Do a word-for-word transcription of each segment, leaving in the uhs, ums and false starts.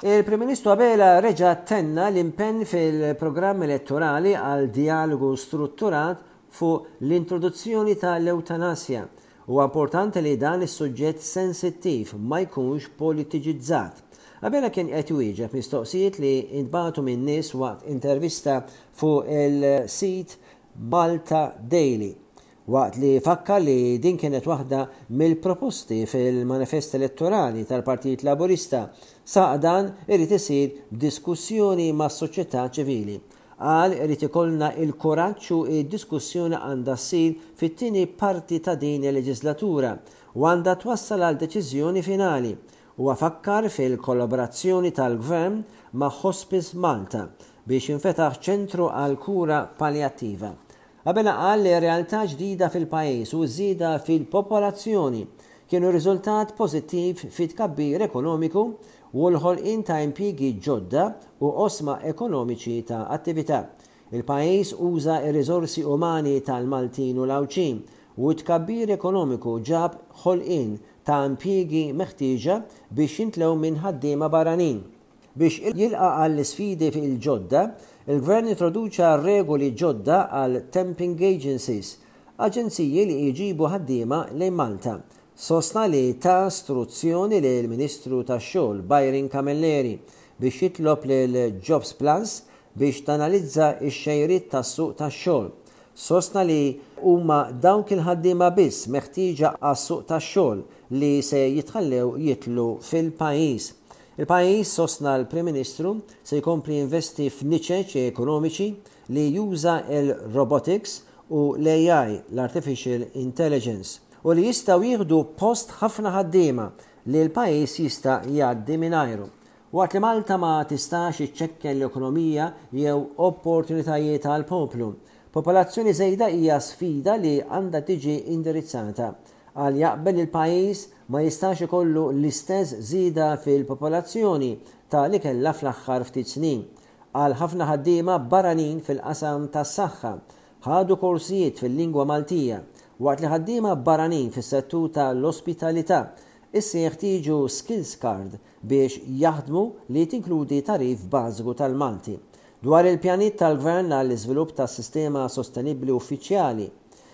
Il-Prim Ministru Abela reġa' tenna l-impenn fil-programm elettorali għal dialogu strutturat fuq l-introduzzjoni tal-eutanasja. Huwa importanti li dan is-suġġett sensittiv ma jkunx politiċizzat. Abela kien qed jwieġeb mistoqsijiet li intbagħtu minn nies waqt intervista fuq il-sit Malta Daily. Waqt li fakka li din kienet waħda mill-proposti fil-manifest elettorali tal-Partit Laburista saq dan irid isir diskussjoni mas-soċjetà ċivili. Qal irid ikollna il-kuraġġ u d-diskussjoni għandha ssir fit-tieni parti ta' din il-leġislatura u għandha twassal għal deċiżjoni finali. Huwa fakkar fil-kollaborazzjoni tal-Gvern ma' Hospice Malta biex infetaħ ċentru għal kura paljattiva. Abela qal li realtà ġdida fil-pajjiż u żieda fil-popolazzjoni kienu riżultat pożittiv fit-tkabbir ekonomiku u l-ħolqien ta' impjiegi ġodda u osma ekonomiċi ta' attività. Il-pajjiż uża r-riżorsi umani tal-Maltin u l-Awċin u t-tkabbir ekonomiku ġab ħolqien ta' impjiegi meħtieġa biex jintlew minn ħaddiema barranin. Biex jilqa' għall-isfidi fil-ġodda, il-Gvern introduċa regoli ġodda għal temping agencies, aġenziji li jġibu ħaddiema lejn Malta. Sostna li ta' istruzzjoni li l-Ministru tax-Xogħol Byron Camilleri biex jitlob lil Jobs Plus biex tanalizza x-xejriet tas-suq tax-xogħol. Sostna li huma dawk il-ħaddiema biss meħtieġa għas-suq tax-xogħol li se jitħallew jitlu fil-pajjiż. Il-pajjiż sostna l-Prim Ministru se jkompli investi f'niċeċ ekonomiċi li juża il-robotics u l-A I, l-Artificial Intelligence, u li jistgħu jieħdu post ħafna ħaddiema li l-pajjiż jista' jgħaddi mingħajru. Waqt li Malta ma tistax iċċekkja l-ekonomija jew opportunitajiet għall poplu. Popolazzjoni żejda hija sfida li għandha tiġi indirizzata. Għal jaqbel il-pajjiż ma jistax ikollu l-istess żieda fil-popolazzjoni ta' li kellha fl-aħħar ftit snin. Għal ħafna ħaddiema barranin fil-qasam tas-saħħa ħadu korsijiet fil-lingwa Maltija, waqt li ħaddiema barranin fis-settur tal-ospitalità issa jeħtieġu skills card biex jaħdmu li tinkludi tarif bażiku tal-Malti. Dwar il-pjanijiet tal-Gvern għall-iżvilupp tas-sistema sostenibbli uffiċjali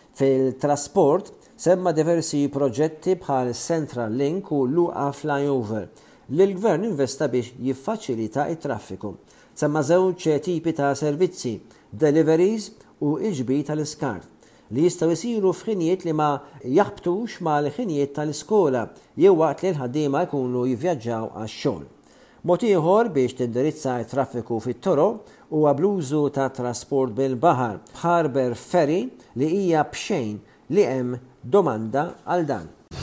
fil-trasport semma diversi proġetti bħal Central Link u Luqa Flyover li l-Gvern investa biex jiffaċilita it-traffiku. Semma żewġ tipi ta' servizzi, deliveries u iġbi tal-iskart li jistgħu jsiru f'ħinijiet li ma jaħbtux mal-ħinijiet tal-iskola jew waqt li l-ħaddiema jkunu jivvjaġġaw għax-xogħol. Mod ieħor biex tindirizza t-traffiku fit-toroq huwa bl-użu ta' trasport bil-baħar b'Harbour Ferry li hija b'xejn li hemm domanda għal dan.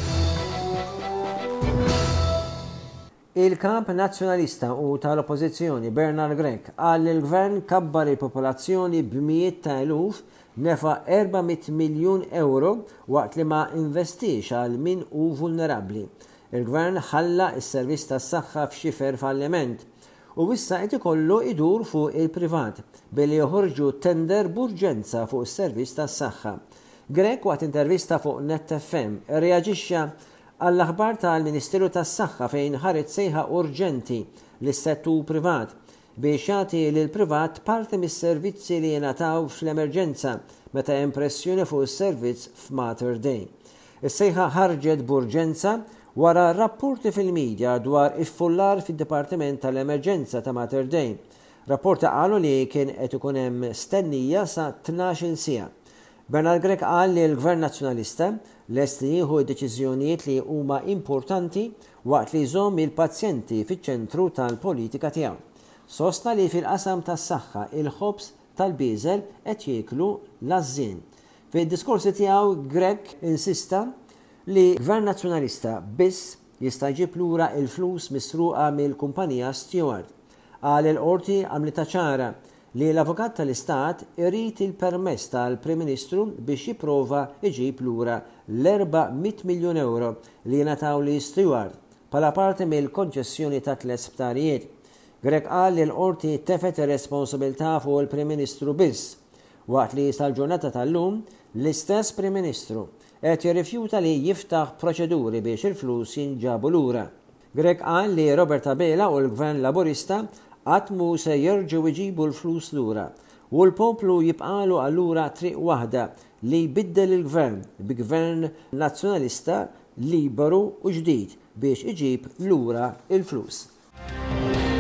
Il-Kap Nazzjonalista u tal-Oppożizzjoni Bernard Grech qal li l-Gvern kabbar il-popolazzjoni b'mijiet ta' eluf nefa' erba'miet miljun euro waqt li ma investix għal min hu vulnerabbli. Il-Gvern ħalla s-servizz tas-saħħa f'xifer falliment u issa qed ikollu idur fuq il-privat billi joħorġu tender b'urġenza fuq is-servizz tas-saħħa. Grech waqt intervista fuq Net F M reaġixxa għall-aħbar tal-Ministeru tas-Saħħa fejn ħareġ sejħa urġenti lis-settur privat biex jagħti lil privat parti mis-servizzi li jingħataw fl-emerġenza meta hemm pressjoni fuq is-servizz f'Mater Dei. Is-sejħa ħarġet b'urġenza wara rapporti fil-medja dwar iffullar fid-Dipartiment tal-Emerġenza ta' Mater Dei. Rapporti qalu li kien qed ikun hemm stennija sa tnax-il siegħa. Bernard Grech qal li l-Gvern Nazzjonalista lest li jieħu deċiżjonijiet li huma importanti waqt li jżomm il-pazjenti fiċ-ċentru tal-politika tiegħu. Sostna li fil-qasam tas-saħħa il-ħobs tal-biżel qed jieklu l-għażżien. Fid-diskorsi tiegħu Grech insista li Gvern Nazzjonalista biss jista' jġib lura l-flus misruqa mill-kumpanija Stewart. Qal il-qorti għamlita ċara li l-Avukat tal-Istat irid il-permess tal-Prim Ministru biex jipprova jġib lura l-erba'miet miljun euro li jingħataw li Stewart bħala parti mill-konċessjoni ta' tliet sptarijiet. Grech qal li l-qorti tefet ir-responsabilità fuq il-Prim Ministru biss, waqt li sal-ġurnata tal-lum l-istess Prim Ministru qed jirrifjuta li jiftaħ proċeduri biex il-flus jinġabu lura. Greg qal li Robert Abela u l-Gvern Laburista qatt mhu se jerġgħu jġibu l-flus lura u l-poplu jibqalu allura triq waħda li jbiddel il-gvern bi gvern nazzjonalista liberu u ġdid biex iġib lura il-flus.